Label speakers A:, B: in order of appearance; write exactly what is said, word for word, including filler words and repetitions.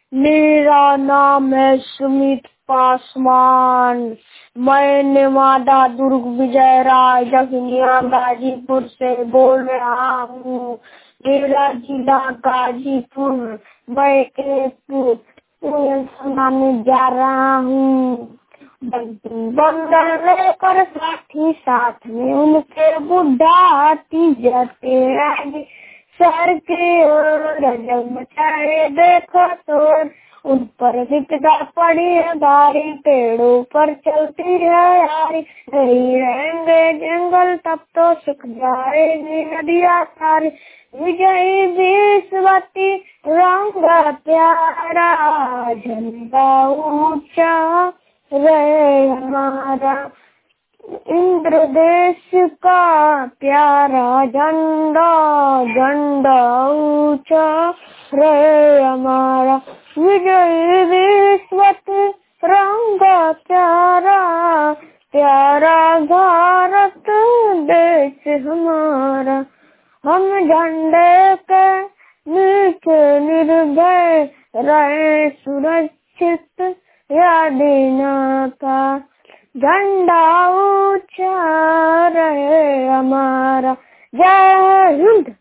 A: मेरा नाम है सुमित पासवान। मैं नेवादा दुर्ग विजय राय जखनिया गाजीपुर से बोल रहा हूँ। मेरा जिला गाजीपुर। मैं एक सुनाने जा रहा हूँ। बंदर लेकर साथी साथ में उनके बुढ़ा हाथी जाते आगे शहर के ओर जब मचाए देखो तो उन पर विपदा पड़ी है भारी, पेड़ों पर चलती है यारी। नहीं रहेंगे जंगल तब तो सूख जाएगी नदियाँ सारी। विजयी विश्वती रंग प्यारा, झंडा ऊंचा रहे हमारा। इंद्र देश का प्यारा झंडा, झंडा ऊंचा रहे हमारा। विजयी विश्वत रंग प्यारा, प्यारा भारत देश हमारा। हम झंडे के नीचे निर्भय रहे सुरक्षित यादिना का। झंडा ऊंचा रहे हमारा। जय हिंद।